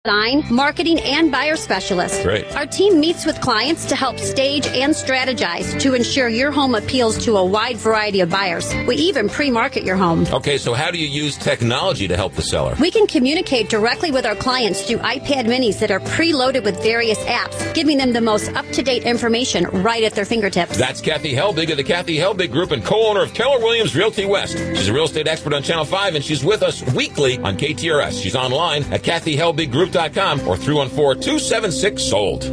Design, marketing, and buyer specialist. Great. Our team meets with clients to help stage and strategize to ensure your home appeals to a wide variety of buyers. We even pre-market your home. Okay, so how do you use technology to help the seller? We can communicate directly with our clients through iPad minis that are preloaded with various apps, giving them the most up-to-date information right at their fingertips. That's Kathy Helbig of the Kathy Helbig Group and co-owner of Keller Williams Realty West. She's a real estate expert on Channel 5, and she's with us weekly on KTRS. She's online at KathyHelbigGroup.com or 314-276-SOLD.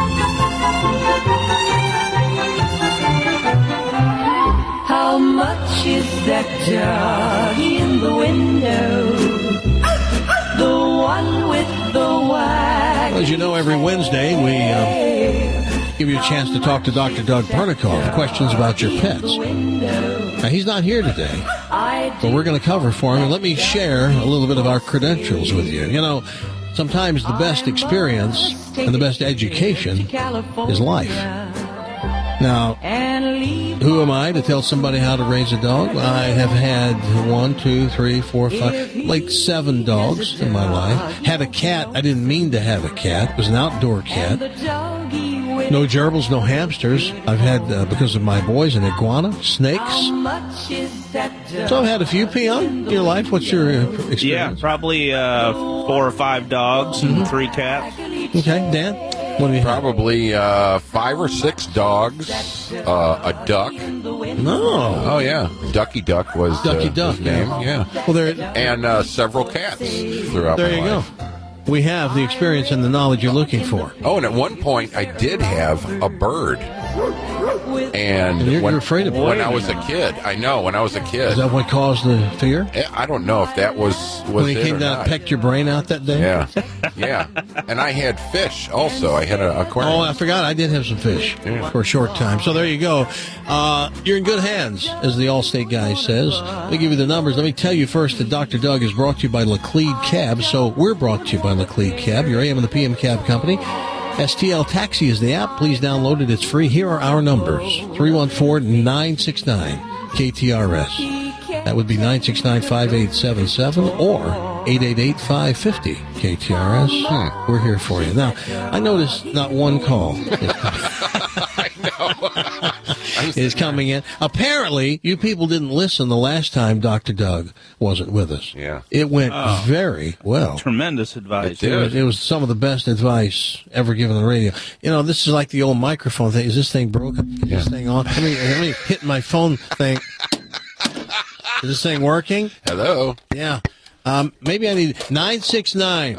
How much is that dog in the window? The one with the wag. As you know, every Wednesday we give you a chance to talk to Dr. Doug Pernikoff, questions about your pets. Now, he's not here today, but we're going to cover for him. And let me share a little bit of our credentials with you. You know, sometimes the best experience and the best education is life. Now, who am I to tell somebody how to raise a dog? I have had 1, 2, 3, 4, 5, like 7 dogs in my life. Had a cat. I didn't mean to have a cat. It was an outdoor cat. No gerbils, no hamsters. I've had, because of my boys, an iguana, snakes. So I've had a few. Peon, in your life, what's your experience? Yeah, probably 4 or 5 dogs and 3 cats. Okay, Dan? What do you have? Probably 5 or 6 dogs, a duck. No. Oh, yeah. Ducky Duck was Ducky Duck, his name. Yeah. Well, there, And several cats throughout there my you life. go. We have the experience and the knowledge you're looking for. Oh, and at one point I did have a bird. And you're afraid of it. when I was a kid. I know, when I was a kid. Is that what caused the fear? I don't know if that was When he it came or down not. and pecked your brain out that day? Yeah, yeah. And I had fish also. I had an aquarium. Oh, I forgot. I did have some fish for a short time. So there you go. You're in good hands, as the Allstate guy says. Let me give you the numbers. Let me tell you first that Dr. Doug is brought to you by Laclede Cab. So we're brought to you by Laclede Cab, your AM and the PM cab company. STL Taxi is the app. Please download it. It's free. Here are our numbers. 314-969-KTRS. That would be 969-5877 or 888-550-KTRS. We're here for you. Now, I noticed not one call is coming in. Apparently, you people didn't listen the last time Dr. Doug wasn't with us. Yeah. It went very well. Tremendous advice. It was some of the best advice ever given on the radio. You know, this is like the old microphone thing. Is this thing broken? Is this thing on? Let me hit my phone thing. Is this thing working? Hello. Yeah. Maybe I need 969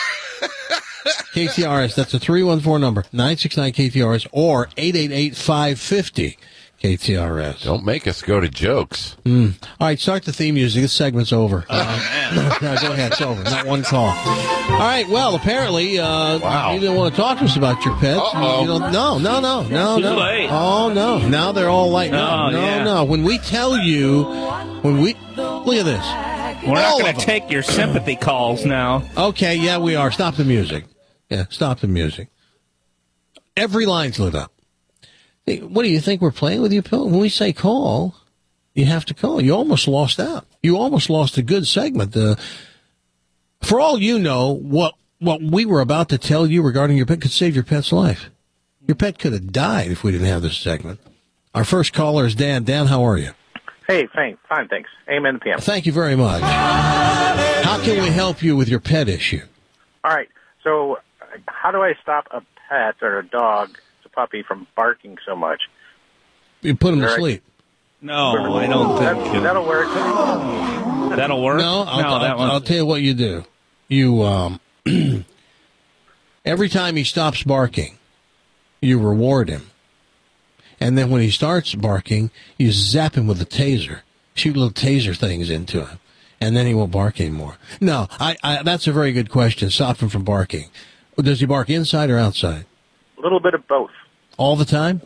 KTRS. That's a 314 number. 969 KTRS or 888-550 KTRS. Don't make us go to jokes. All right, start the theme music. This segment's over. No, go ahead. It's over. Not one call. All right. Well, apparently, you didn't want to talk to us about your pets. Uh-oh. You know, no. Too late. Oh, no. Now they're all like, no. When we tell you, look at this. We're All not going of to them. take your sympathy calls now. Okay, yeah, we are. Stop the music. Yeah, stop the music. Every line's lit up. Hey, what do you think we're playing with you, Bill? When we say call, you have to call. You almost lost out. You almost lost a good segment. For all you know, what we were about to tell you regarding your pet could save your pet's life. Your pet could have died if we didn't have this segment. Our first caller is Dan. Dan, how are you? Hey, fine, thanks. Amen, PM. Thank you very much. How can we help you with your pet issue? All right, so how do I stop a pet or a dog, it's a puppy, from barking so much? You put him to Right. sleep. No, I don't think That'll work. that'll work. No, that one. I'll tell you what you do. You every time he stops barking, you reward him. And then when he starts barking, you zap him with a taser. Shoot little taser things into him. And then he won't bark anymore. No, that's a very good question. Stop him from barking. Does he bark inside or outside? A little bit of both. All the time?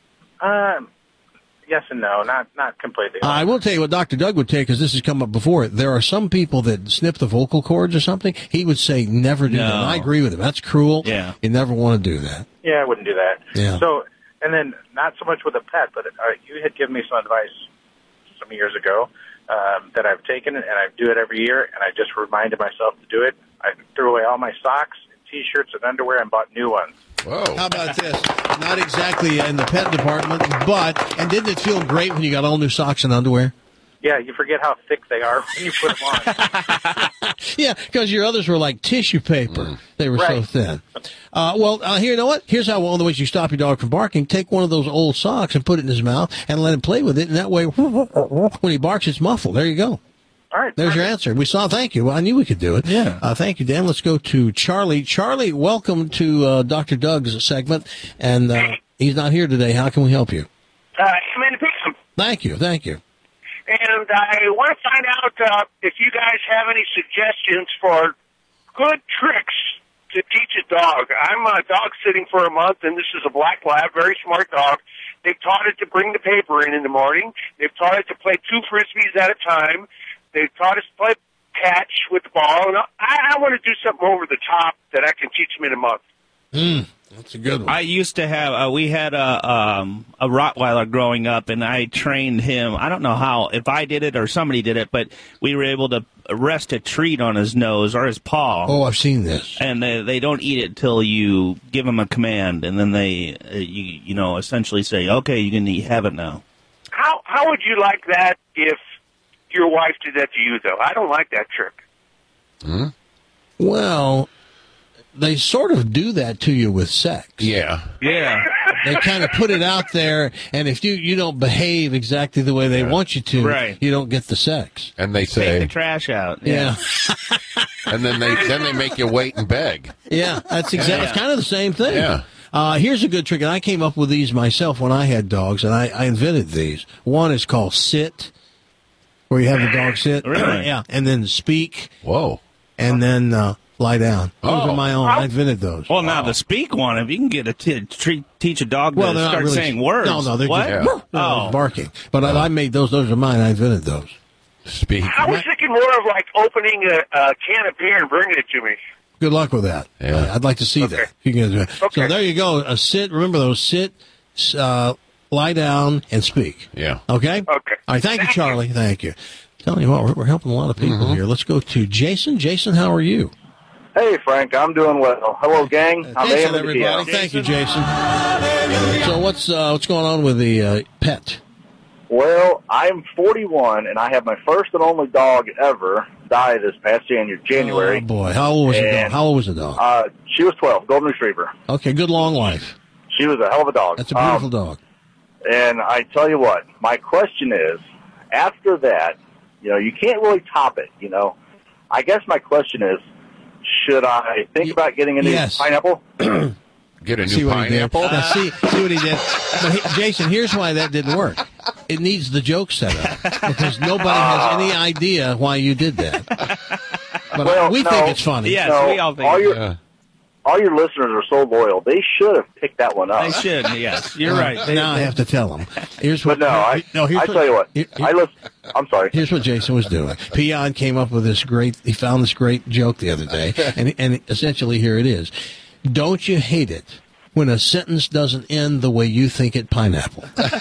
Yes and no, not completely. I will tell you what Dr. Doug would take, because this has come up before. There are some people that snip the vocal cords or something. He would say never do that. And I agree with him. That's cruel. Yeah. You never want to do that. Yeah, I wouldn't do that. Yeah. So, and then not so much with a pet, but you had given me some advice some years ago that I've taken, and I do it every year, and I just reminded myself to do it. I threw away all my socks, and T-shirts, and underwear, and bought new ones. Whoa. How about this? Not exactly in the pet department, and didn't it feel great when you got all new socks and underwear? Yeah, you forget how thick they are when you put them on. Yeah, because your others were like tissue paper. They were so Right. thin. Here, you know what? Here's how one of the ways you stop your dog from barking. Take one of those old socks and put it in his mouth and let him play with it. And that way, when he barks, it's muffled. There you go. All right. There's your answer. Thank you. Well, I knew we could do it. Yeah. Thank you, Dan. Let's go to Charlie. Charlie, welcome to Dr. Doug's segment. And he's not here today. How can we help you? I'm in the PM. Thank you. And I want to find out if you guys have any suggestions for good tricks to teach a dog. I'm dog sitting for a month, and this is a black lab, very smart dog. They've taught it to bring the paper in the morning. They've taught it to play 2 Frisbees at a time. They've taught us to play catch with the ball. And I want to do something over the top that I can teach them in a month. That's a good one. I used to have, we had a Rottweiler growing up, and I trained him. I don't know how, if I did it or somebody did it, but we were able to rest a treat on his nose or his paw. Oh, I've seen this. And they don't eat it till you give them a command, and then they, you know, essentially say, okay, you can have it now. How would you like that if your wife did that to you, though? I don't like that trick. Well, they sort of do that to you with sex. Yeah. Yeah. They kind of put it out there, and if you don't behave exactly the way they want you to, Right. you don't get the sex. And they Take say, the trash out. Yeah. and then they make you wait and beg. Yeah, that's exactly. It's kind of the same thing. Yeah. Here's a good trick, and I came up with these myself when I had dogs, and I invented these. One is called sit, where you have the dog sit. Really? Yeah, and then speak, Whoa. and then lie down. Those are my own. I invented those. Well, now the speak one, if you can get teach a dog to they're not start really- saying words. No, they're what? just barking. But I made those. Those are mine. I invented those. Speak. I was thinking more of like opening a can of beer and bringing it to me. Good luck with that. Yeah. I'd like to see that. If you can do it. Okay. So there you go. A sit. Remember those. Sit, lie down, and speak. Yeah. Okay? Okay. All right. Thank you, Charlie. Thank you. Telling you what, we're helping a lot of people here. Let's go to Jason. Jason, how are you? Hey, Frank, I'm doing well. Hello, gang. I'm Jason, AM everybody. Thank you, Jason. So what's going on with the pet? Well, I'm 41, and I have my first and only dog ever die this past January. Oh, boy. How old was the dog? How old was the dog? She was 12, golden retriever. Okay, good long life. She was a hell of a dog. That's a beautiful dog. And I tell you what, my question is, after that, you can't really top it, I guess my question is, should I think about getting a new pineapple? Get a new See what pineapple? He did. Now, see what he did. But Jason, here's why that didn't work. It needs the joke set up because nobody has any idea why you did that. But we think it's funny. Yes, we all think all your listeners are so loyal. They should have picked that one up. They should, yes. You're right. Now I have to tell them. Here's what. I tell you what. I'm sorry. Here's what Jason was doing. Peon came up with this he found this great joke the other day, and essentially here it is. Don't you hate it when a sentence doesn't end the way you think it pineapple?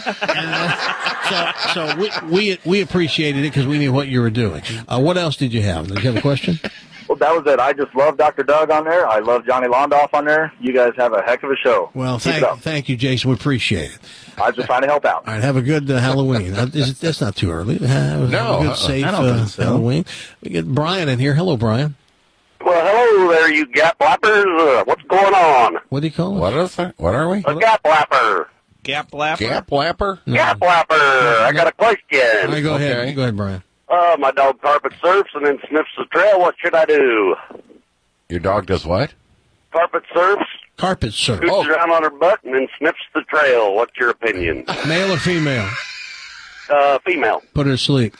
So we appreciated it because we knew what you were doing. What else did you have? Did you have a question? Well, that was it. I just love Dr. Doug on there. I love Johnny Londoff on there. You guys have a heck of a show. Well, thank you, Jason. We appreciate it. I was just trying to help out. All right, have a good Halloween. That's not too early. Have a good, safe Halloween. We get Brian in here. Hello, Brian. Well, hello there, you gap lappers. What's going on? What do you call it? What are we? A gap lapper. Gap lapper? Gap lapper? No. Gap lapper. I got a question. All right, go ahead. Go ahead, Brian. My dog carpet surfs and then sniffs the trail. What should I do? Your dog does what? Carpet surfs. Carpet surf. Scoots around on her butt and then sniffs the trail. What's your opinion? Male or female? Female. Put her to sleep.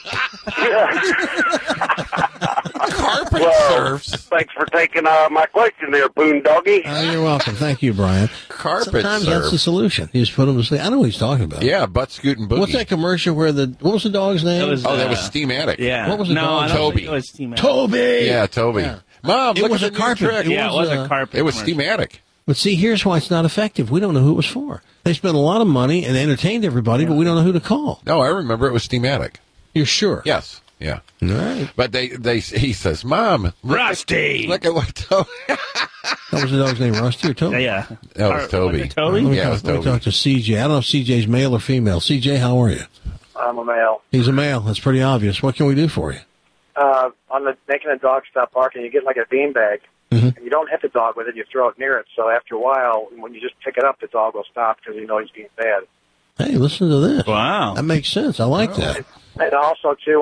Carpet surfs. Thanks for taking my question there, Boondoggy. You're welcome. Thank you, Brian. Carpet Sometimes surf. that's the solution. You just put them to sleep. I know what he's talking about. Yeah, butt scooting boogie. What's that commercial where what was the dog's name? that was Steamatic. Yeah. What was the dog's I don't Toby. think it was Steamatic. Toby. Yeah, Toby. Yeah. Mom, It look was at a the new carpet. trick. It Yeah, it was a carpet. It was commercial. Steamatic. But see, here's why it's not effective. We don't know who it was for. They spent a lot of money and entertained everybody, but we don't know who to call. No, I remember it was Steamatic. You're sure? Yes. Yeah. All right. But he says, Mom, Rusty. Look at what Toby. That was the dog's name, Rusty or Toby? Yeah. That was Toby. Was it Toby? Yeah, it was Let me Toby. talk to CJ. I don't know if CJ's male or female. CJ, how are you? I'm a male. He's a male. That's pretty obvious. What can we do for you? On making a dog stop barking, you get like a beanbag, and you don't hit the dog with it. You throw it near it. So after a while, when you just pick it up, the dog will stop because you know he's being bad. Hey, listen to this. Wow. That makes sense. I like that. And also, too,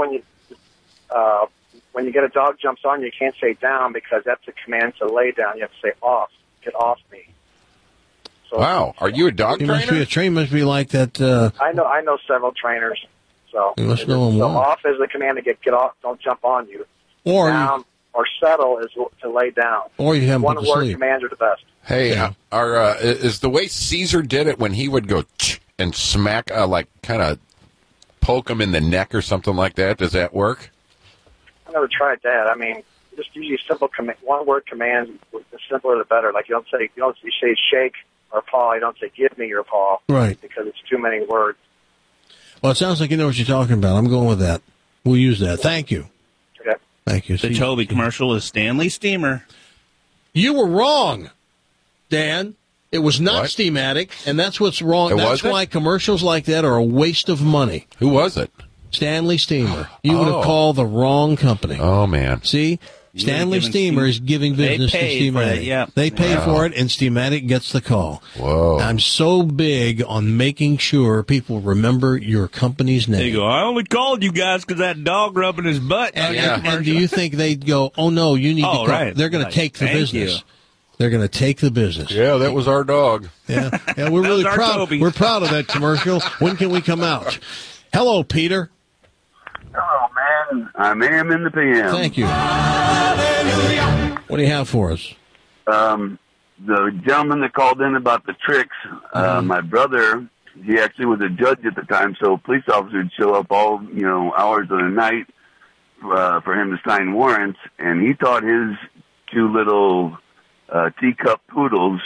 when you get a dog jumps on you, you can't say down because that's a command to lay down. You have to say off. Get off me. So, Wow. Are you a dog He trainer? must be a trainer. Must be like that. I know several trainers. So, You must know them well. off is the command to get off. Don't jump on you. Or down or settle is to lay down. Or you have him one put to word sleep. commands are the best. Hey, is the way Caesar did it when he would go and smack, like kind of poke him in the neck or something like that? Does that work? I never tried that. I mean, just usually simple one word commands. The simpler the better. Like you say shake or paw. You don't say give me your paw. Right. Because it's too many words. Well, it sounds like you know what you're talking about. I'm going with that. We'll use that. Thank you. Okay. Thank you. The Toby commercial is Stanley Steamer. You were wrong, Dan. It was not What? Steamatic, and that's what's wrong. It That's wasn't? why commercials like that are a waste of money. Who was it? Stanley Steamer. You would have Oh. called the wrong company. Oh, man. See? Stanley giving Steamer Steam- is giving They business to paid for Steamatic. it, yeah. They paid Yeah. for it, and Steamatic gets the call. Whoa. I'm so big on making sure people remember your company's name. There you go. I only called you guys because that dog rubbing his butt. And do you think they'd go, oh, no, you need to call. right. They're going Right. to take the Thank business. you. They're going to take the business. Yeah, that was our dog. Yeah, we're really was our proud. Toby. We're proud of that commercial. When can we come out? Hello, Peter. Oh, man. I'm AM in the PM. Thank you. What do you have for us? The gentleman that called in about the tricks, my brother, he actually was a judge at the time, so police officers would show up all, hours of the night for him to sign warrants, and he taught his two little teacup poodles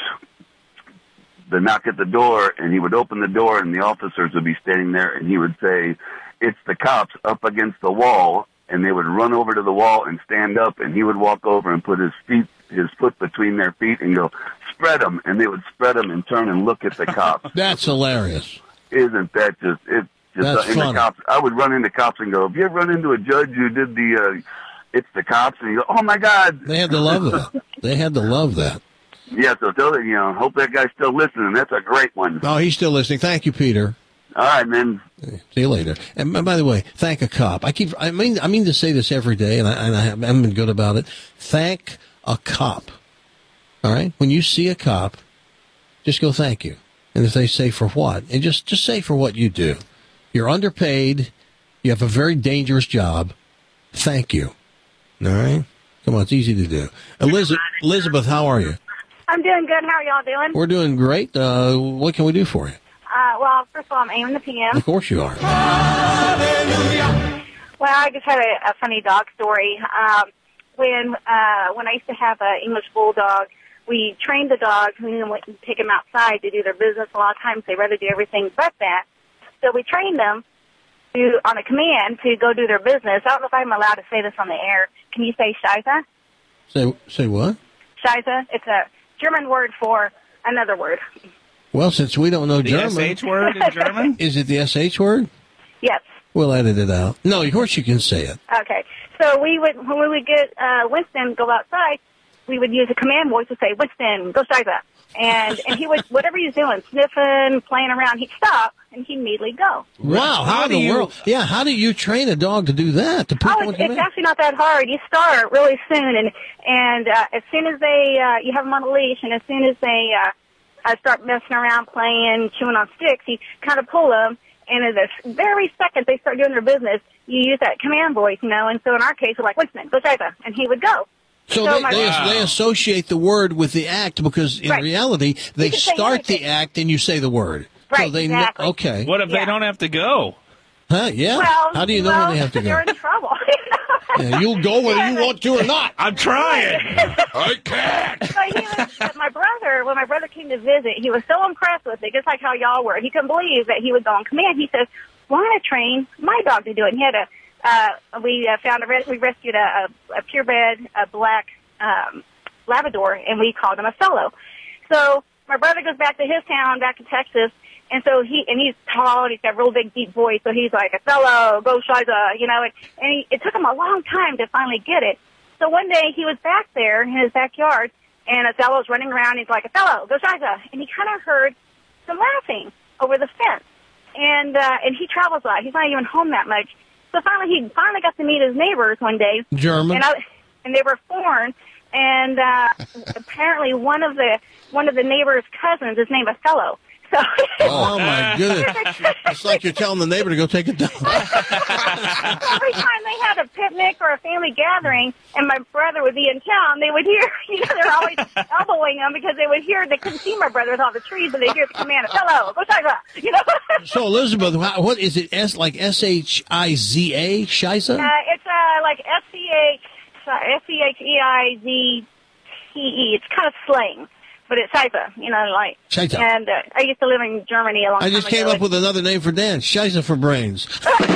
to knock at the door, and he would open the door, and the officers would be standing there, and he would say, "It's the cops," up against the wall, and they would run over to the wall and stand up, and he would walk over and put his foot between their feet and go, "Spread them," and they would spread them and turn and look at the cops. That's hilarious. Isn't that just it? That's and the funny. cops, I would run into cops and go, "Have you ever run into a judge who did the it's the cops?" And you go, "Oh my God!" They had to love that. They had to love that. Yeah, so tell them, hope that guy's still listening. That's a great one. Oh, he's still listening. Thank you, Peter. All right, man. See you later. And by the way, thank a cop. I mean to say this every day, and I haven't been good about it. Thank a cop. All right? When you see a cop, just go thank you. And if they say for what, and just say for what you do. You're underpaid. You have a very dangerous job. Thank you. All right? Come on, it's easy to do. Elizabeth, how are you? I'm doing good. How are y'all doing? We're doing great. What can we do for you? Well, first of all, I'm aiming the PM. Of course you are. Well, I just had a funny dog story. When I used to have an English bulldog, we trained the dogs and then went and take them outside to do their business. A lot of times they rather do everything but that. So we trained them on a command to go do their business. I don't know if I'm allowed to say this on the air. Can you say Scheiße? Say what? Scheiße. It's a German word for another word. Well, since we don't know The German. SH word in German? Is it the SH word? Yes. We'll edit it out. No, of course you can say it. Okay. So when we would get Winston go outside, we would use a command voice to say, "Winston, go Scheiße." And he would, whatever he's doing, sniffing, playing around, he'd stop and he'd immediately go. Wow, how in the world? Yeah, how do you train a dog to do that? To put It's actually not that hard. You start really soon, and as soon as you have them on a leash, and as soon as they start messing around, playing, chewing on sticks, you kind of pull them, and in the very second they start doing their business, you use that command voice, And so in our case, we're like, "Winston, go Scheiße," and he would go. So they associate the word with the act because in reality they start the act and you say the word. Right, so they exactly. Okay. What if they don't have to go? Huh? Yeah. Well, How do you know when they have to They're go? in trouble. Yeah, you'll go whether you want to or not. I'm trying. I can't. But when my brother came to visit, he was so impressed with it, just like how y'all were. He couldn't believe that he would go on command. He says, well, I'm going to train my dog to do it. And he had we rescued a purebred, black Labrador, and we called him Othello. So my brother goes back to his town, back to Texas, and so he's tall, and he's got a real big, deep voice, so he's like, Othello, go Shiza, and it took him a long time to finally get it. So one day he was back there in his backyard, and Othello's running around, he's like, Othello, go Shiza, and he kind of heard some laughing over the fence, and he travels a lot, he's not even home that much. So he finally got to meet his neighbors one day. German. And they were foreign. And apparently one of the neighbor's cousins is named Othello. So oh my goodness! It's like you're telling the neighbor to go take it down. Every time they had a picnic or a family gathering, and my brother would be in town, they would hear, they're always elbowing him because they couldn't see my brother with all the trees, but they hear the command, Othello, go Shiza, So Elizabeth, what is it? Like Shiza? Shiza? It's like Scheize. It's kind of slang. But it's Shiza, Shiza. And I used to live in Germany a long time ago. I just came up with another name for Dan, Shiza for brains.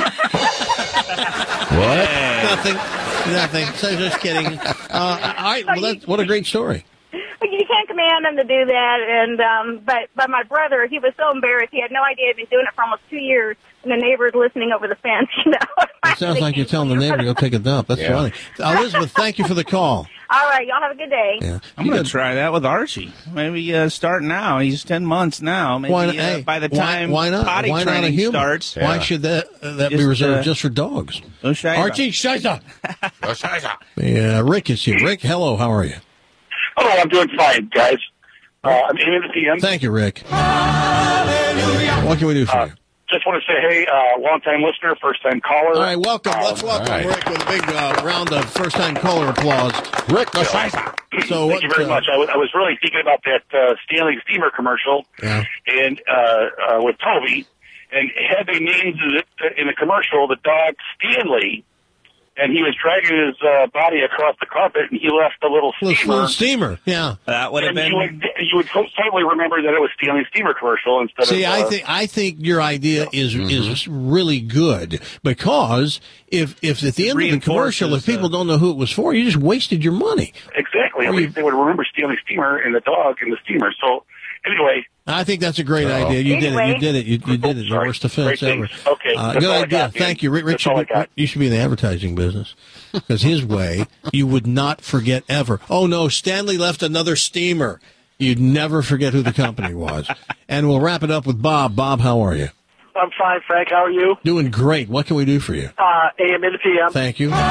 What? Nothing. So just kidding. All right, well, what a great story. But you can't command him to do that, and but my brother, he was so embarrassed. He had no idea he'd been doing it for almost 2 years, and the neighbors listening over the fence. It sounds like you're telling the neighbor to go take a dump. That's funny. Elizabeth, thank you for the call. All right, y'all have a good day. Yeah. I'm going to try that with Archie. Maybe start now. He's 10 months now. Maybe by the time potty training starts. Yeah. Why should that be reserved just for dogs? Archie, Shiza. Yeah, Rick is here. Rick, hello. How are you? Hello, I'm doing fine, guys. I'm in the PM. Thank you, Rick. What can we do for you? Just want to say, hey, long-time listener, first-time caller. All right, welcome. Let's welcome Rick with a big round of first-time caller applause. Rick, so thank you very much. I was really thinking about that Stanley Steamer commercial and with Toby, and had they named in the commercial the dog Stanley, and he was dragging his body across the carpet, and he left a little steamer. Little steamer, yeah. That would have been. You would totally remember that it was Stanley Steamer commercial instead of. See, I think your idea is really good, because if at the end of the commercial, if people don't know who it was for, you just wasted your money. Exactly. At least they would remember Stanley Steamer and the dog and the steamer. So anyway. I think that's a great idea. You did it. You did it. The worst offense ever. Okay. Good idea. Thank you. Rich, you should be in the advertising business, because his way, you would not forget ever. Oh, no, Stanley left another steamer. You'd never forget who the company was. And we'll wrap it up with Bob. Bob, how are you? I'm fine, Frank. How are you? Doing great. What can we do for you? AM into PM. Thank you.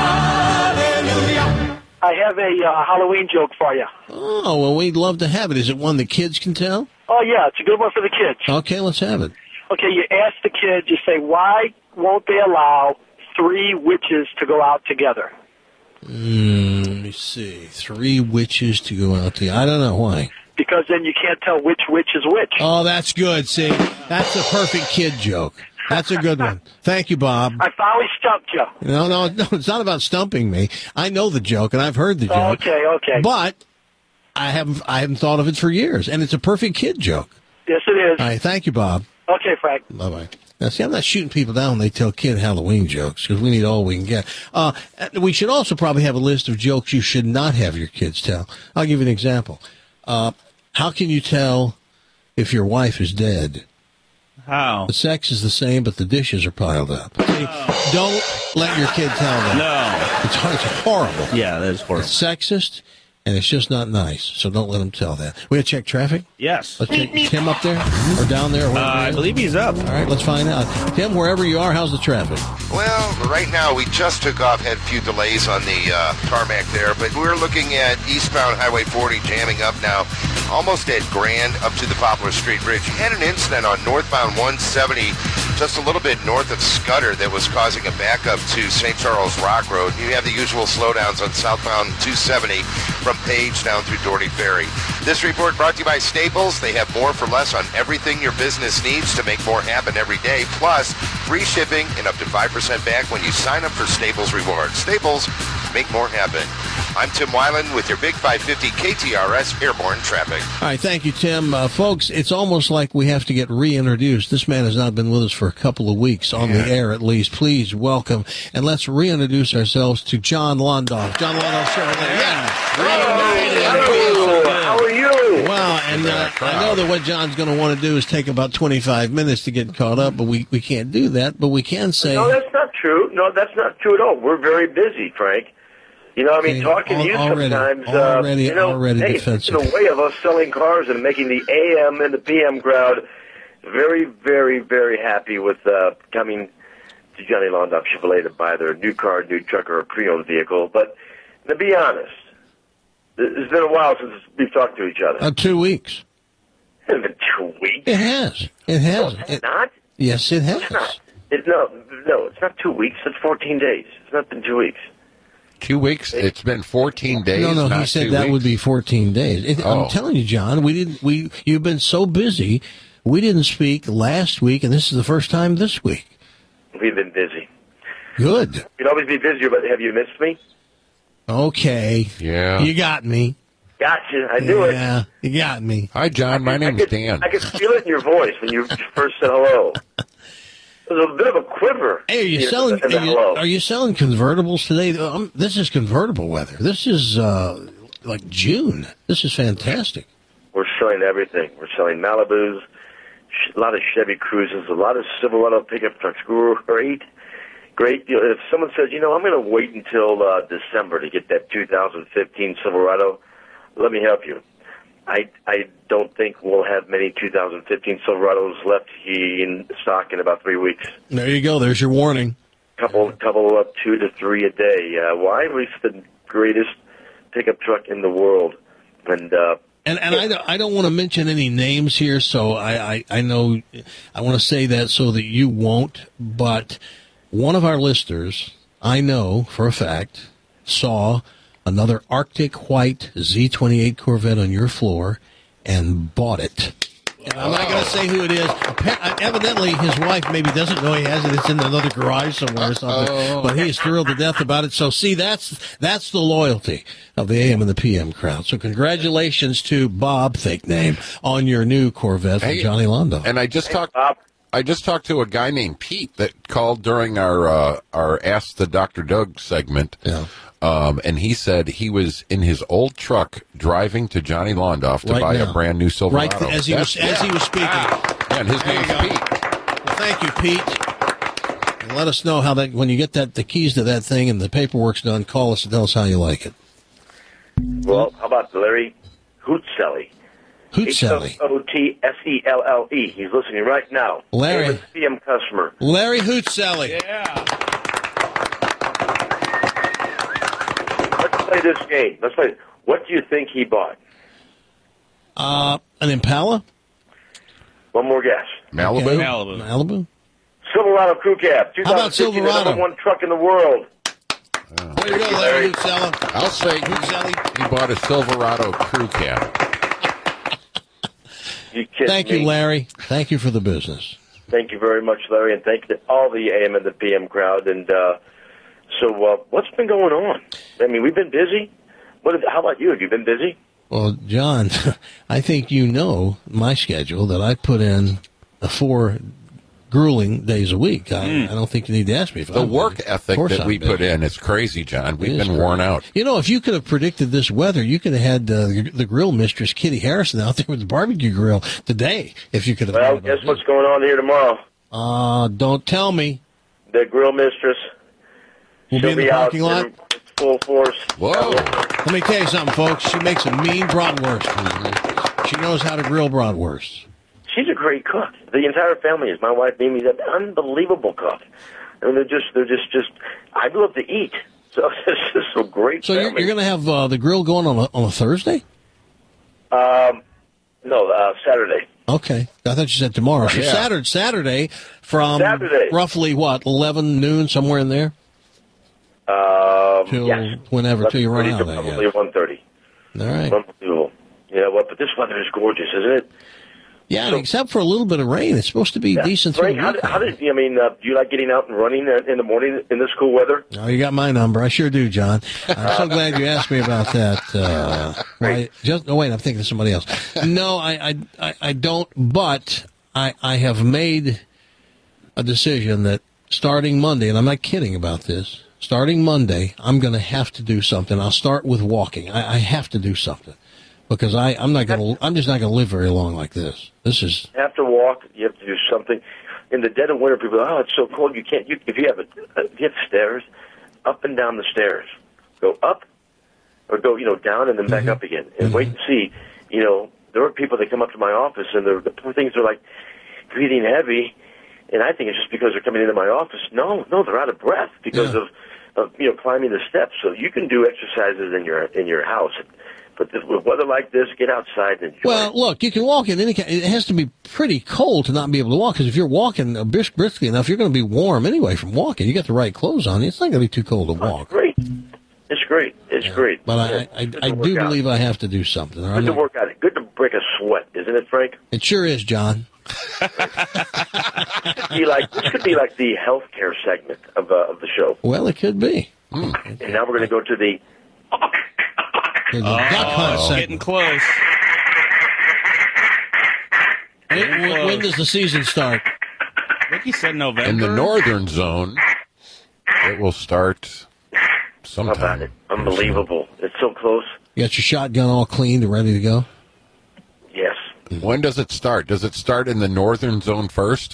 I have a Halloween joke for you. Oh, well, we'd love to have it. Is it one the kids can tell? Oh, yeah, it's a good one for the kids. Okay, let's have it. Okay, you ask the kids, you say, why won't they allow 3 witches to go out together? Let me see. 3 witches to go out together. I don't know why. Because then you can't tell which witch is which. Oh, that's good. See, that's a perfect kid joke. That's a good one. Thank you, Bob. I finally stumped you. No, it's not about stumping me. I know the joke, and I've heard the joke. Okay. But I haven't thought of it for years, and it's a perfect kid joke. Yes, it is. All right, thank you, Bob. Okay, Frank. Bye-bye. Now, see, I'm not shooting people down when they tell kid Halloween jokes, because we need all we can get. We should also probably have a list of jokes you should not have your kids tell. I'll give you an example. How can you tell if your wife is dead? How? The sex is the same, but the dishes are piled up. See, don't let your kid tell that. No. It's horrible. Yeah, that is horrible. It's sexist, and it's just not nice, so don't let them tell that. We got to check traffic? Yes. Let's check Tim up there or down there? I believe he's up. All right, let's find out. Tim, wherever you are, how's the traffic? Well, right now we just took off, had a few delays on the tarmac there, but we're looking at eastbound Highway 40 jamming up now, almost at Grand up to the Poplar Street Bridge. You had an incident on northbound 170, just a little bit north of Scudder, that was causing a backup to St. Charles Rock Road. You have the usual slowdowns on southbound 270 from Page down through Doherty Ferry. This report brought to you by Staples. They have more for less on everything your business needs to make more happen every day, plus free shipping and up to 5% back when you sign up for Staples Rewards. Staples, make more happen. I'm Tim Weiland with your Big 550 KTRS Airborne Traffic. All right, thank you, Tim. Folks, it's almost like we have to get reintroduced. This man has not been with us for a couple of weeks, on the air at least. Please welcome, and let's reintroduce ourselves to John Londoff. John Londoff, Chevrolet. Yeah. How are you? Wow, and I know that what John's going to want to do is take about 25 minutes to get caught up, but we can't do that. But we can say... No, that's not true. No, that's not true at all. We're very busy, Frank. You know, I mean, talking to you sometimes, already hey, defensive. It's a way of us selling cars and making the AM and the PM crowd very, very, very happy with coming to Johnny Londoff Chevrolet to buy their new car, new truck, or a pre-owned vehicle. But to be honest, it's been a while since we've talked to each other. 2 weeks. It's been 2 weeks. It has. It has. No, it's not? Yes, it has. It's not. No, it's not 2 weeks. It's 14 days. It's not been 2 weeks. 2 weeks? It's been 14 days. No, he said that would be 14 days. I'm telling you, John, you've been so busy. We didn't speak last week, and this is the first time this week. We've been busy. Good. You'd always be busier, but have you missed me? Okay. Yeah. You got me. Gotcha. I knew it. Yeah, you got me. Hi, John. My name's Dan. I could feel it in your voice when you first said hello. There's a bit of a quiver. Hey, are you selling convertibles today? This is convertible weather. This is like June. This is fantastic. We're selling everything. We're selling Malibus, a lot of Chevy Cruises, a lot of Silverado pickup trucks. Great. If someone says, I'm going to wait until December to get that 2015 Silverado, let me help you. I don't think we'll have many 2015 Silverados left in stock in about 3 weeks. There you go. There's your warning. Couple of 2 to 3 a day. Why? It's the greatest pickup truck in the world. And I don't want to mention any names here, so I know I want to say that so that you won't. But one of our listeners, I know for a fact, saw another Arctic White Z28 Corvette on your floor and bought it. And I'm not going to say who it is. Evidently, his wife maybe doesn't know he has it. It's in another garage somewhere or something. But he is thrilled to death about it. So, see, that's the loyalty of the AM and the PM crowd. So, congratulations to Bob, fake name, on your new Corvette from Johnny Londoff. And I just talked to a guy named Pete that called during our Ask the Dr. Doug segment. Yeah. And he said he was in his old truck driving to Johnny Londoff to buy a brand new Silverado. Right as he was speaking. And his name's Pete. Well, thank you, Pete. And let us know how that, when you get the keys to that thing and the paperwork's done, call us and tell us how you like it. Well, how about Larry Hootselli? Hootselli. Hotselle. He's listening right now. Larry. PM customer. Larry Hootselli. Yeah. Let's play this game. What do you think he bought? An Impala? One more guess. Malibu? Okay. Malibu? Silverado Crew Cab. How about Silverado? The number one truck in the world. There you go, Larry Hootselli. I'll say he bought a Silverado Crew Cab. Thank you, Larry. Thank you for the business. Thank you very much, Larry, and thank you to all the AM and the PM crowd. And so what's been going on? I mean, we've been busy. How about you? Have you been busy? Well, John, I think you know my schedule that I put in 4 grueling days a week. I don't think you need to ask me if the work ethic that we put in is crazy, John. We've been worn out. You know, if you could have predicted this weather, you could have had the grill mistress, Kitty Harrison, out there with the barbecue grill today. If you could have. Well, guess what's going on here tomorrow? Don't tell me. The grill mistress. We'll be in the parking lot. Full force. Whoa! Let me tell you something, folks. She makes a mean bratwurst. She knows how to grill bratwurst. She's a great cook. The entire family is. My wife Mimi's an unbelievable cook. I mean, they're just. I love to eat. So it's just so great. So you're going to have the grill going on a Thursday? No, Saturday. Okay, I thought you said tomorrow. So Saturday from roughly 11 noon, somewhere in there. Till whenever, till you run out. Probably 1:30. All right. Unbelievable. Yeah, but this weather is gorgeous, isn't it? Yeah, and except for a little bit of rain, it's supposed to be decent. Frank, do you like getting out and running in the morning in this cool weather? Oh, you got my number. I sure do, John. I'm so glad you asked me about that. Wait, I'm thinking of somebody else. No, I don't, but I have made a decision that starting Monday, and I'm not kidding about this, starting Monday, I'm going to have to do something. I'll start with walking. I have to do something. Because I'm just not going to live very long like this. You have to walk. You have to do something. In the dead of winter, people go, it's so cold. You can't. If you have stairs, up and down the stairs. Go up, or go down and then back up again, and wait and see. There are people that come up to my office and the poor things are like breathing heavy, and I think it's just because they're coming into my office. No, they're out of breath because of climbing the steps. So you can do exercises in your house. But with weather like this, get outside and enjoy. Well, look, you can walk in any kind. It has to be pretty cold to not be able to walk, because if you're walking briskly enough, you're going to be warm anyway from walking. You got the right clothes on. It's not going to be too cold to walk. It's great. It's great. But I do believe I have to do something. Good to work out. Good to break a sweat, isn't it, Frank? It sure is, John. This could be like the healthcare segment of the show. Well, it could be. And now we're going to go to the... Getting close. When does the season start? Ricky said November. In the northern zone, it will start sometime. How about it? Unbelievable. It's so close. You got your shotgun all cleaned and ready to go? Yes. When does it start? Does it start in the northern zone first?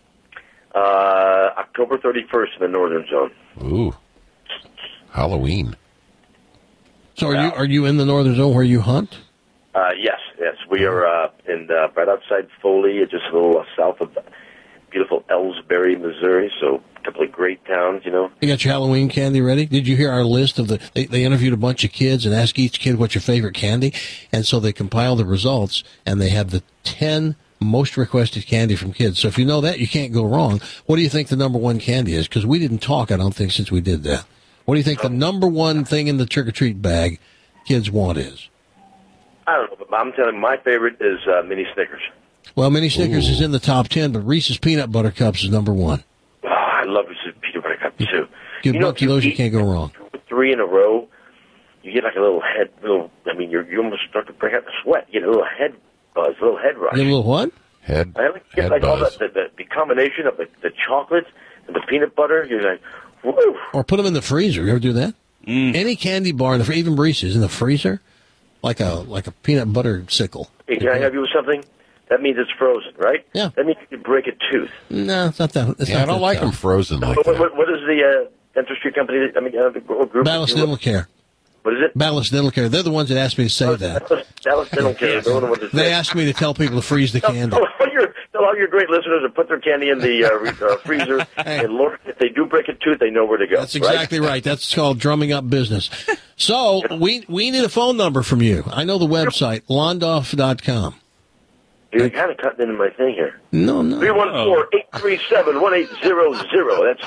October 31st in the northern zone. Ooh. Halloween. So are you in the northern zone where you hunt? Yes. We are right outside Foley, just a little south of beautiful Ellsbury, Missouri. So a couple of great towns, You got your Halloween candy ready? Did you hear our list of they interviewed a bunch of kids and asked each kid what's your favorite candy? And so they compiled the results, and they have the 10 most requested candy from kids. So if you know that, you can't go wrong. What do you think the number one candy is? Because we didn't talk, I don't think, since we did that. What do you think the number one thing in the trick-or-treat bag kids want is? I don't know, but I'm telling you, my favorite is Mini Snickers. Well, Mini Snickers is in the top 10, but Reese's Peanut Butter Cups is number one. Oh, I love Reese's Peanut Butter Cups, too. Get a bunch of those, you can't go wrong. 3 in a row, you get like a little you almost start to break out the sweat. You get a little head buzz, a little head rush. You get a little what? Head buzz. All the combination of the chocolate and the peanut butter, you're like, woo. Or put them in the freezer. You ever do that? Any candy bar, even Reese's, in the freezer, like a peanut butter sickle. Hey, can I have you with something? That means it's frozen, right? Yeah. That means you can break a tooth. No, it's not that. I don't like them frozen like that. What is the dentistry company? The group? Ballast Dental Care. What is it? Ballast Dental Care. They're the ones that asked me to say that. Ballast Dental Care. They asked me to tell people to freeze the candy. Tell all your great listeners to put their candy in the freezer, and Lord, if they do break a tooth, they know where to go. That's exactly right. That's called drumming up business. So we need a phone number from you. I know the website, Londoff.com. You're kind of cutting into my thing here. No. 314-837-1800. That's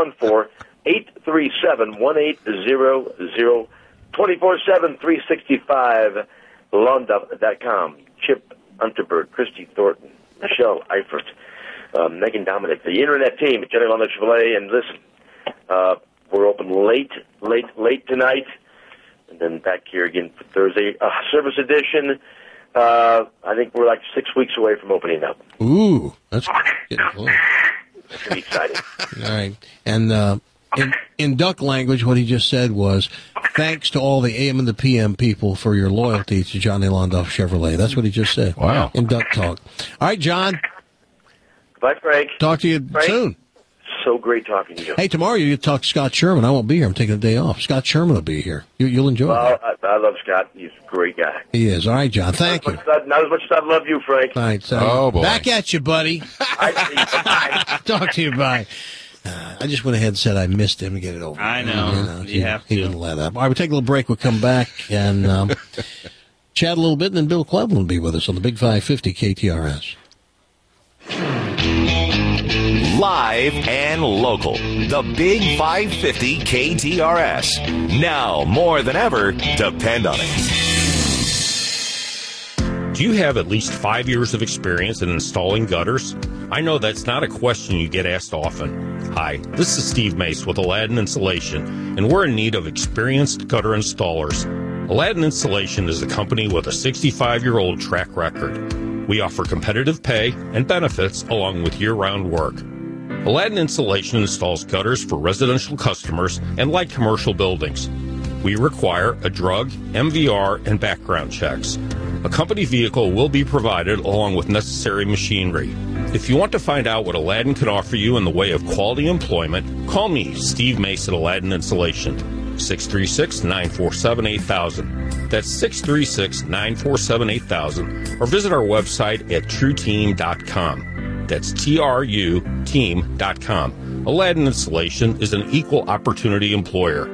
314-837-1800. 24/7, 365, Londoff.com. Chip Unterberg, Christy Thornton, Michelle Eifert, Megan Dominic, the Internet team at General London Chevrolet. And listen, we're open late tonight, and then back here again for Thursday. Service edition. I think we're like 6 weeks away from opening up. Ooh, that's getting close. That should be exciting. All right. And in duck language, what he just said was, thanks to all the AM and the PM people for your loyalty to Johnny Londoff Chevrolet. That's what he just said. Wow. In duck talk. All right, John. Bye, Frank. Talk to you soon. So great talking to you. Hey, tomorrow you get to talk to Scott Sherman. I won't be here. I'm taking a day off. Scott Sherman will be here. You'll enjoy it. I love Scott. He's a great guy. He is. All right, John. Thank you. Not as much as I love you, Frank. All right. So oh, boy. Back at you, buddy. Bye. Talk to you. Bye. I just went ahead and said I missed him to get it over. I know. You have to. He wouldn't let up. All right, we'll take a little break. We'll come back and chat a little bit, and then Bill Cleveland will be with us on the Big 550 KTRS. Live and local. The Big 550 KTRS. Now, more than ever, depend on it. Do you have at least 5 years of experience in installing gutters? I know that's not a question you get asked often. Hi, this is Steve Mace with Aladdin Insulation, and we're in need of experienced gutter installers. Aladdin Insulation is a company with a 65-year-old track record. We offer competitive pay and benefits along with year-round work. Aladdin Insulation installs gutters for residential customers and light commercial buildings. We require a drug, MVR, and background checks. A company vehicle will be provided along with necessary machinery. If you want to find out what Aladdin can offer you in the way of quality employment, call me, Steve Mace at Aladdin Insulation, 636-947-8000. That's 636-947-8000, or visit our website at trueteam.com. That's TRU team.com. Aladdin Insulation is an equal opportunity employer.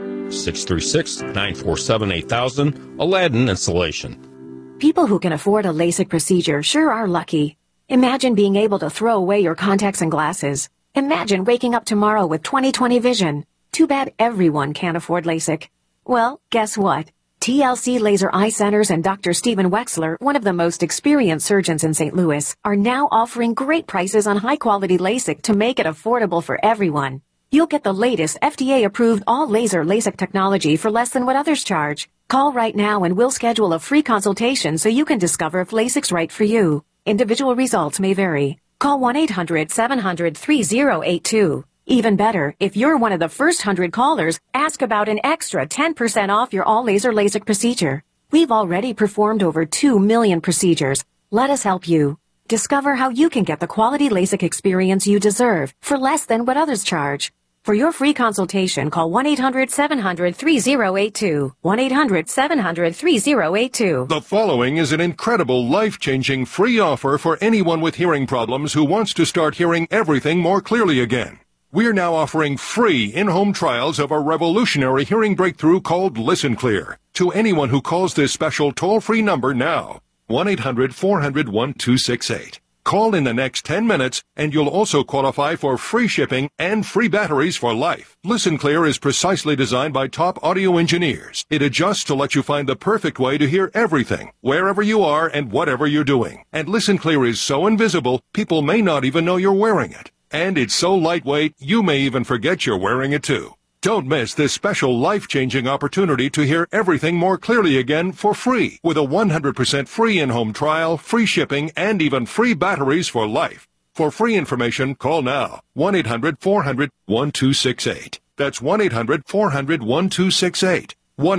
636-947-8000, Aladdin Insulation. People who can afford a LASIK procedure sure are lucky. Imagine being able to throw away your contacts and glasses. Imagine waking up tomorrow with 20/20 vision. Too bad everyone can't afford LASIK. Well, guess what? TLC Laser Eye Centers and Dr. Stephen Wexler, one of the most experienced surgeons in St. Louis, are now offering great prices on high-quality LASIK to make it affordable for everyone. You'll get the latest FDA-approved all-laser LASIK technology for less than what others charge. Call right now and we'll schedule a free consultation so you can discover if LASIK's right for you. Individual results may vary. Call 1-800-700-3082. Even better, if you're one of the first 100 callers, ask about an extra 10% off your all-laser LASIK procedure. We've already performed over 2 million procedures. Let us help you. Discover how you can get the quality LASIK experience you deserve for less than what others charge. For your free consultation, call 1-800-700-3082. 1-800-700-3082. The following is an incredible, life-changing free offer for anyone with hearing problems who wants to start hearing everything more clearly again. We're now offering free in-home trials of a revolutionary hearing breakthrough called Listen Clear to anyone who calls this special toll-free number now. 1-800-400-1268. Call in the next 10 minutes, and you'll also qualify for free shipping and free batteries for life. Listen Clear is precisely designed by top audio engineers. It adjusts to let you find the perfect way to hear everything, wherever you are and whatever you're doing. And Listen Clear is so invisible, people may not even know you're wearing it. And it's so lightweight, you may even forget you're wearing it too. Don't miss this special life-changing opportunity to hear everything more clearly again for free with a 100% free in-home trial, free shipping, and even free batteries for life. For free information, call now. 1-800-400-1268. That's 1-800-400-1268.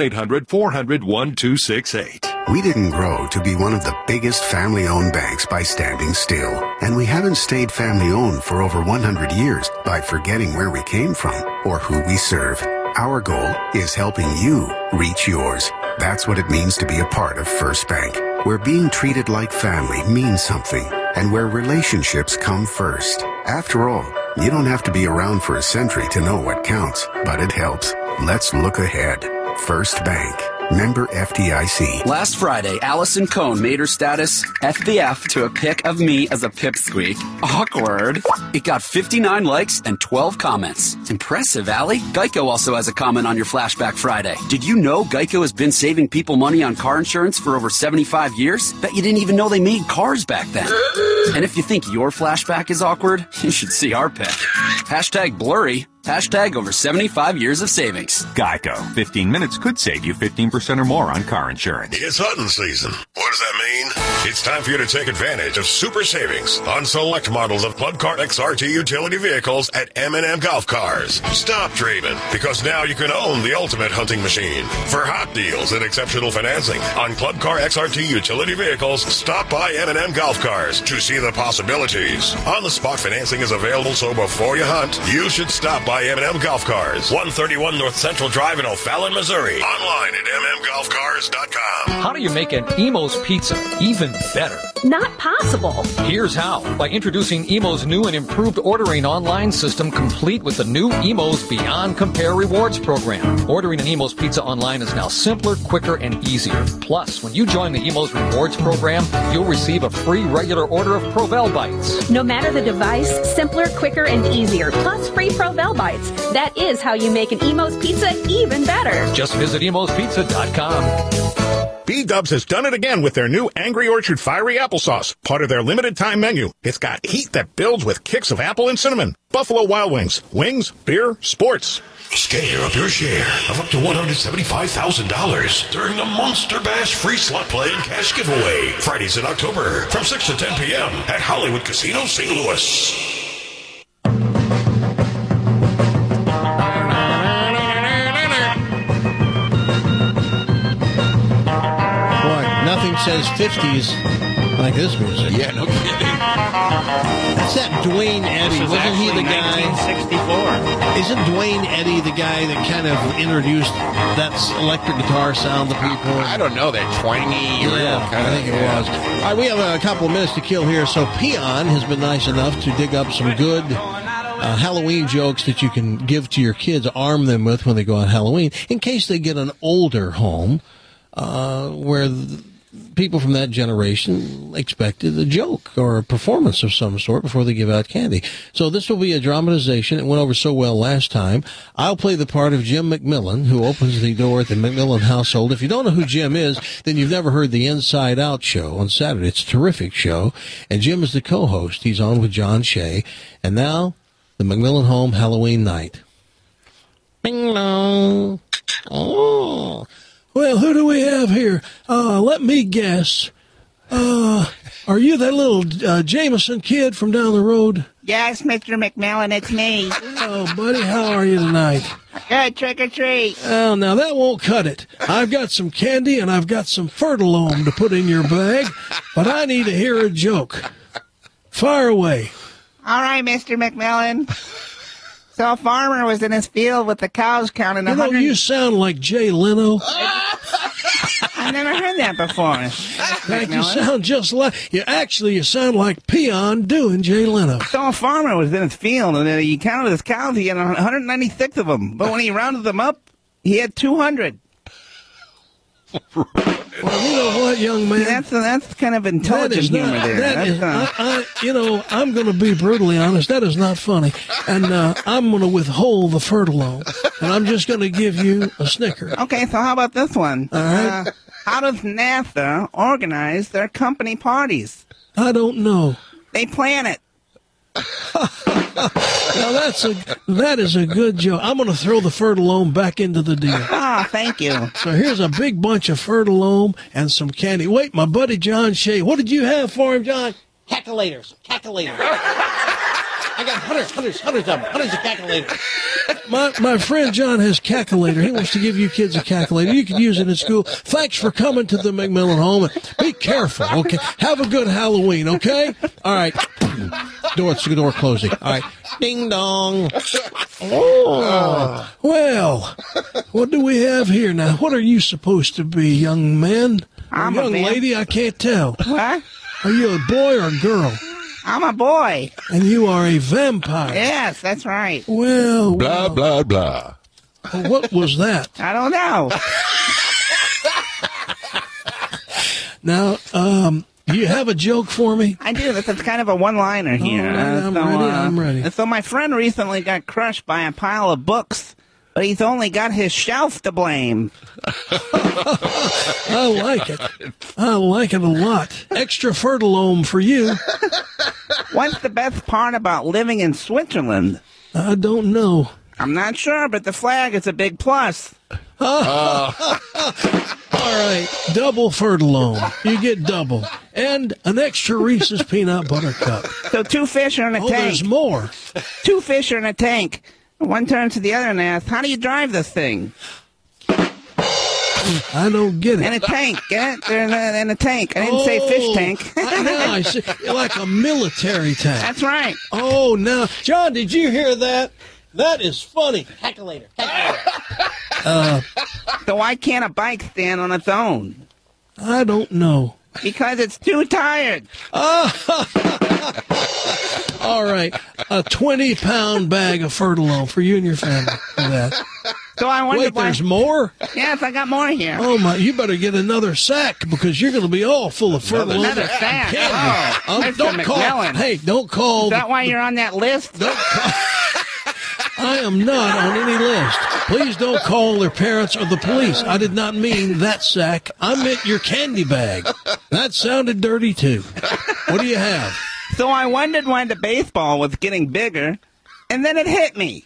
1-800-400-1268. We didn't grow to be one of the biggest family-owned banks by standing still. And we haven't stayed family-owned for over 100 years by forgetting where we came from or who we serve. Our goal is helping you reach yours. That's what it means to be a part of First Bank, where being treated like family means something and where relationships come first. After all, you don't have to be around for a century to know what counts, but it helps. Let's look ahead. First Bank. Member FDIC. Last Friday, Allison Cohn made her status FBF to a pic of me as a pipsqueak. Awkward. It got 59 likes and 12 comments. Impressive, Allie. Geico also has a comment on your Flashback Friday. Did you know Geico has been saving people money on car insurance for over 75 years? Bet you didn't even know they made cars back then. And if you think your flashback is awkward, you should see our pic. Hashtag blurry. Hashtag over 75 years of savings. Geico. 15 minutes could save you 15% or more on car insurance. It's hunting season. What does that mean? It's time for you to take advantage of super savings on select models of Club Car XRT utility vehicles at M&M Golf Cars. Stop dreaming, because now you can own the ultimate hunting machine. For hot deals and exceptional financing on Club Car XRT utility vehicles, stop by M&M Golf Cars to see the possibilities. On-the-spot financing is available, so before you hunt, you should stop by M&M Golf Cars, 131 North Central Drive in O'Fallon, Missouri. Online at mmgolfcars.com. How do you make an Emo's pizza even better? Not possible. Here's how. By introducing Emo's new and improved ordering online system, complete with the new Emo's Beyond Compare Rewards program. Ordering an Emo's pizza online is now simpler, quicker, and easier. Plus, when you join the Emo's Rewards program, you'll receive a free regular order of Provel Bites. No matter the device, simpler, quicker, and easier. Plus free Provel Bites. That is how you make an Emo's pizza even better. Just visit emospizza.com. B-Dubs has done it again with their new Angry Orchard Fiery Applesauce, part of their limited time menu. It's got heat that builds with kicks of apple and cinnamon. Buffalo Wild Wings. Wings, beer, sports. Scare up your share of up to $175,000 during the Monster Bash free slot play and cash giveaway. Fridays in October from 6 to 10 p.m. at Hollywood Casino St. Louis. Nothing says 50s like this music. Yeah, no kidding. That's that Dwayne Eddy. Wasn't he the guy? 1964. Isn't Dwayne Eddy the guy that kind of introduced that electric guitar sound to people? I don't know, that twangy kind of I think it was. All right, we have a couple of minutes to kill here. So Peon has been nice enough to dig up some good Halloween jokes that you can give to your kids, arm them with when they go on Halloween, in case they get an older home where people from that generation expected a joke or a performance of some sort before they give out candy. So this will be a dramatization. It went over so well last time. I'll play the part of Jim McMillan, who opens the door at the McMillan household. If you don't know who Jim is, then you've never heard the Inside Out show on Saturday. It's a terrific show. And Jim is the co-host. He's on with John Shea. And now, the McMillan home Halloween night. Bing long. Oh. Well, who do we have here? Let me guess. Are you that little Jameson kid from down the road? Yes, Mr. McMillan, it's me. Oh, buddy, how are you tonight? Good, trick or treat. Oh, now that won't cut it. I've got some candy and I've got some Fertilome to put in your bag, but I need to hear a joke. Fire away. All right, Mr. McMillan. So a farmer was in his field with the cows counting 100. You sound like Jay Leno. I've never heard that before. You sound just like you sound like Peon doing Jay Leno. So a farmer was in his field and he counted his cows. He had 196 of them, but when he rounded them up, he had 200. Well, you know what, young man? That's kind of intelligent humor there. I'm going to be brutally honest. That is not funny. And I'm going to withhold the Fertilome. And I'm just going to give you a snicker. Okay, so how about this one? All right. How does NASA organize their company parties? I don't know. They plan it. Now that is a good joke. I'm going to throw the Fertilome back into the deal. Ah, thank you. So here's a big bunch of Fertilome and some candy. Wait, my buddy John Shea, what did you have for him, John? Calculators. I got hundreds of them. Hundreds of calculators. My friend John has calculator. He wants to give you kids a calculator. You can use it in school. Thanks for coming to the McMillan home. Be careful, okay? Have a good Halloween, okay? All right. Door closing. All right. Ding dong. Oh. Well, what do we have here now? What are you supposed to be, young man? I'm a young lady? I can't tell. What? Are you a boy or a girl? I'm a boy. And you are a vampire. Yes, that's right. Well, blah, blah, blah. What was that? I don't know. Now, do you have a joke for me? I do. This is kind of a one-liner here. I'm ready. So my friend recently got crushed by a pile of books, but he's only got his shelf to blame. I like it. I like it a lot. Extra Fertilome for you. What's the best part about living in Switzerland? I don't know. I'm not sure, but the flag is a big plus. All right, double Fertilome. You get double. And an extra Reese's Peanut Butter Cup. So 2 fish are in a tank. There's more. 2 fish are in a tank. One turns to the other and asks, how do you drive this thing? I don't get it. In a tank, get it? They're in a tank. I didn't say fish tank. I see. Like a military tank. That's right. Oh, now, John, did you hear that? That is funny. Calculator. So why can't a bike stand on its own? I don't know. Because it's too tired. All right. A 20-pound bag of Fertilome for you and your family for that. So I wonder Wait, there's more? Yes, I got more here. Oh, my. You better get another sack because you're going to be all full of Fertilome. Another sack? Oh, don't call. Hey, don't call. Is that why you're on that list? Don't call. I am not on any list. Please don't call their parents or the police. I did not mean that sack. I meant your candy bag. That sounded dirty, too. What do you have? So I wondered why the baseball was getting bigger, and then it hit me.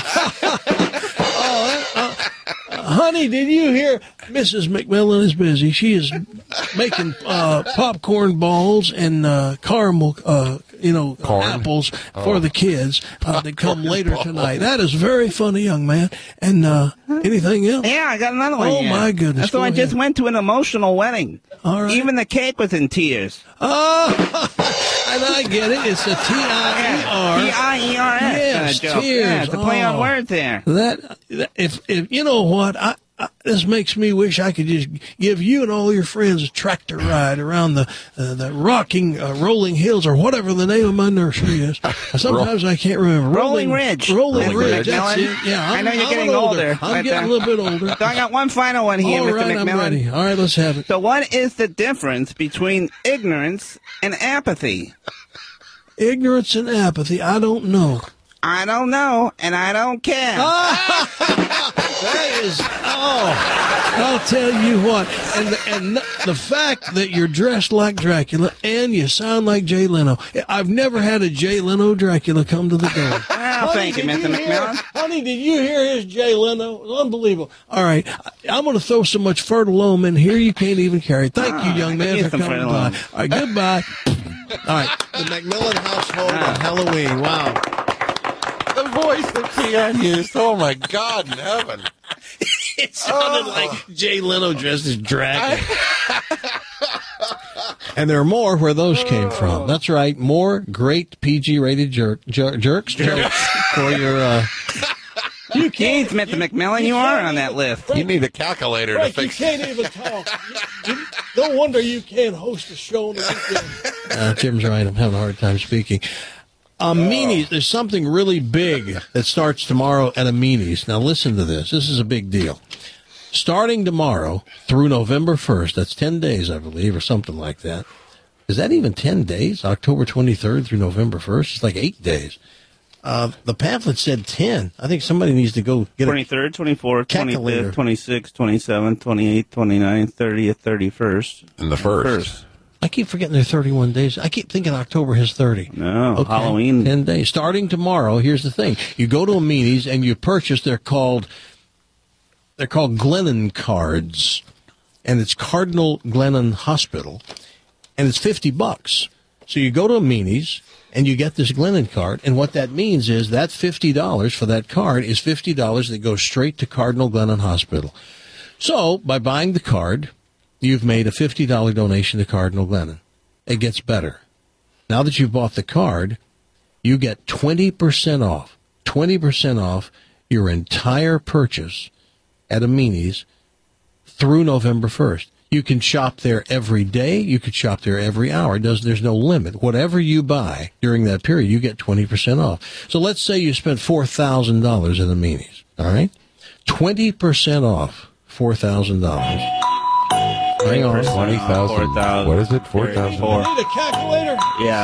Honey, did you hear? Mrs. McMillan is busy. She is making popcorn balls and caramel, apples for the kids that come later tonight. That is very funny, young man. And anything else? Yeah, I got another one. Oh, my goodness. So I just went to an emotional wedding. All right. Even the cake was in tears. And I get it. It's a T-I-E-R. T-I-E-R-S. Yes, joke. tears. Yeah, it's a play on words there. If you know what, this makes me wish I could just give you and all your friends a tractor ride around the rocking, rolling hills, or whatever the name of my nursery is. Sometimes I can't remember. Rolling Ridge. Rolling Ridge. That's it. Yeah, I know you're getting older. I'm getting a little bit older. So I got one final one here, all Mr. right, McMillan. I'm ready. All right, let's have it. So what is the difference between ignorance and apathy? Ignorance and apathy, I don't know. I don't know, and I don't care. That is, I'll tell you what, and the fact that you're dressed like Dracula and you sound like Jay Leno. I've never had a Jay Leno Dracula come to the door. Oh, thank you, Mr. McMillan. Honey, did you hear his Jay Leno? It was unbelievable. All right, I'm going to throw so much Fertilome in here you can't even carry it. Thank you, young man, for coming by. All right, goodbye. All right, the McMillan household on Halloween. Wow. The voice that Keon used. Oh, my God in heaven. It sounded like Jay Leno dressed as Dracula. And there are more where those came from. That's right. More great PG-rated jerks for your... You can't, Mr. McMillan. You are on that list. You need a calculator Frank, to fix you can't even talk. No wonder you can't host a show on the weekend. Jim's right. I'm having a hard time speaking. Meanies, there's something really big that starts tomorrow at a Meanies. Now listen to this. This is a big deal. Starting tomorrow through November 1st, that's 10 days, I believe, or something like that. Is that even 10 days? October 23rd through November 1st? It's like 8 days. The pamphlet said 10. I think somebody needs to go get 23rd, 24th, 25th, 26th, 27th, 28th, 29th, 30th, 31st. And the first. I keep forgetting they're 31 days. I keep thinking October has 30. No, okay. Halloween. 10 days. Starting tomorrow, here's the thing. You go to a Meanies and you purchase, they're called Glennon cards. And it's Cardinal Glennon Hospital. And it's $50. So you go to a Meanies and you get this Glennon card. And what that means is that $50 for that card is $50 that goes straight to Cardinal Glennon Hospital. So by buying the card, you've made a $50 donation to Cardinal Glennon. It gets better. Now that you've bought the card, you get 20% off. 20% off your entire purchase at a Meanies through November 1st. You can shop there every day. You could shop there every hour. There's no limit. Whatever you buy during that period, you get 20% off. So let's say you spent $4,000 at the Meanies. All right? 20% off $4,000. Hang on. 20,000. What is it? 4,000. You need a calculator? Yeah.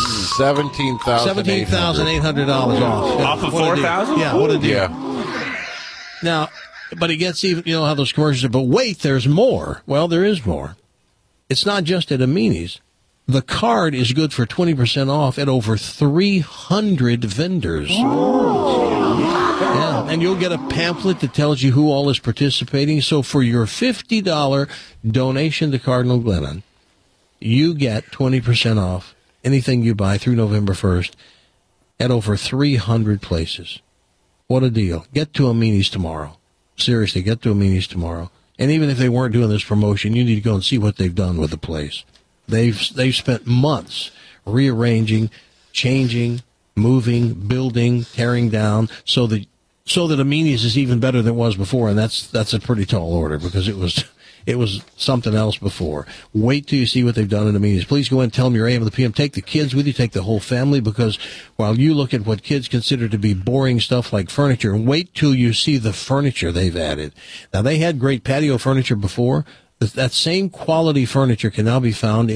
$17,800 off. Off of 4,000? Yeah, what a deal. Yeah. Now, but it gets even, you know how those commercials are, but wait, there's more. Well, there is more. It's not just at a Meanies. The card is good for 20% off at over 300 vendors. Yeah, and you'll get a pamphlet that tells you who all is participating. So for your $50 donation to Cardinal Glennon, you get 20% off anything you buy through November 1st at over 300 places. What a deal. Get to a Meanies tomorrow. Seriously, get to a Meanies tomorrow. And even if they weren't doing this promotion, you need to go and see what they've done with the place. They've spent months rearranging, changing, moving, building, tearing down, so that a Meanies is even better than it was before, and that's a pretty tall order because it was something else before. Wait till you see what they've done in the Meanies. Please go and tell them you're AM to the PM. Take the kids with you, take the whole family, because while you look at what kids consider to be boring stuff like furniture, wait till you see the furniture they've added. Now, they had great patio furniture before. That same quality furniture can now be found in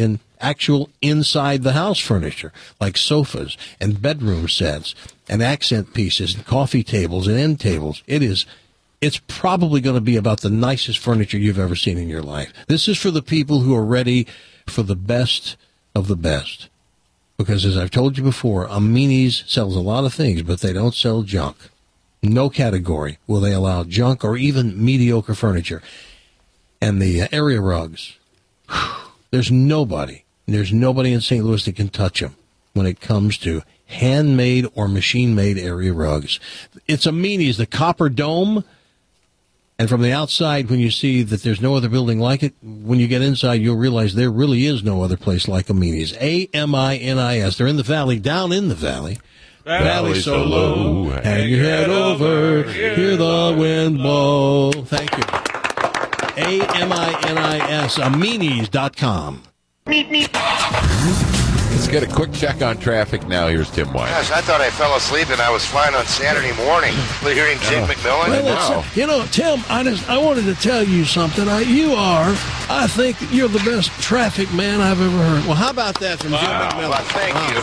actual inside the house furniture, like sofas and bedroom sets and accent pieces and coffee tables and end tables. It's probably going to be about the nicest furniture you've ever seen in your life. This is for the people who are ready for the best of the best. Because as I've told you before, Amini's sells a lot of things, but they don't sell junk. No category will they allow junk or even mediocre furniture. And the area rugs, there's nobody in St. Louis that can touch them when it comes to handmade or machine-made area rugs. It's Amini's, the copper dome. And from the outside, when you see that there's no other building like it, when you get inside, you'll realize there really is no other place like Amini's. A-M-I-N-I-S. They're in the valley, down in the valley. Valley so low, hang your head over, hear the wind blow. Thank you. A-M-I-N-I-S, Aminis.com. Let's get a quick check on traffic now. Here's Tim White. Gosh, I thought I fell asleep and I was flying on Saturday morning. Hearing Jim McMillan. Well, Tim, I wanted to tell you something. I think you're the best traffic man I've ever heard. Well, how about that from Jim McMillan? Well, thank you.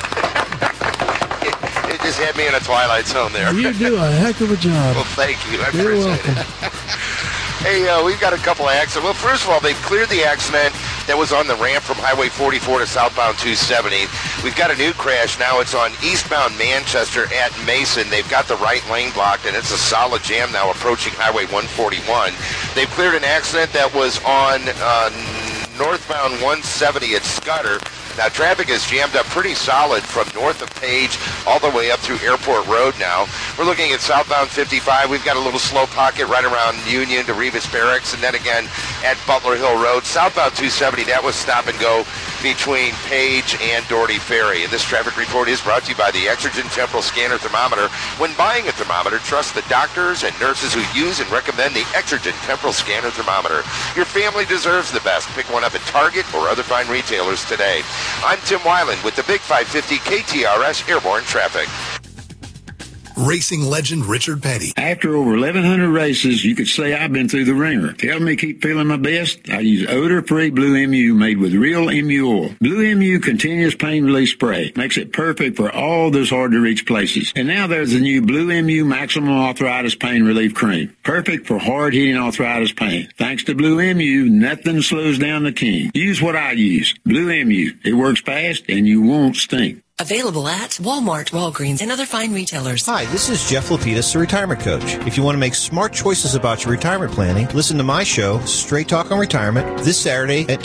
It just had me in a twilight zone there. You do a heck of a job. Well, thank you. I You're appreciate welcome. it. Hey, we've got a couple of accidents. Well, first of all, they've cleared the accident that was on the ramp from Highway 44 to southbound 270. We've got a new crash now. It's on eastbound Manchester at Mason. They've got the right lane blocked, and it's a solid jam now approaching Highway 141. They've cleared an accident that was on northbound 170 at Scudder. Now, traffic is jammed up pretty solid from north of Page all the way up through Airport Road now. We're looking at southbound 55. We've got a little slow pocket right around Union to Revis Barracks, and then again at Butler Hill Road. Southbound 270, that was stop and go between Page and Doherty Ferry. And this traffic report is brought to you by the Exergen Temporal Scanner Thermometer. When buying a thermometer, trust the doctors and nurses who use and recommend the Exergen Temporal Scanner Thermometer. Your family deserves the best. Pick one up at Target or other fine retailers today. I'm Tim Weiland with the Big 550 KTRS Airborne Traffic. Racing legend Richard Petty. After over 1,100 races, you could say I've been through the ringer. To help me keep feeling my best, I use odor-free Blue MU made with real MU oil. Blue MU Continuous Pain Relief Spray makes it perfect for all those hard-to-reach places. And now there's the new Blue MU Maximum Arthritis Pain Relief Cream. Perfect for hard-hitting arthritis pain. Thanks to Blue MU, nothing slows down the king. Use what I use. Blue MU. It works fast and you won't stink. Available at Walmart, Walgreens, and other fine retailers. Hi, this is Jeff Lapidus, the Retirement Coach. If you want to make smart choices about your retirement planning, listen to my show, Straight Talk on Retirement, this Saturday at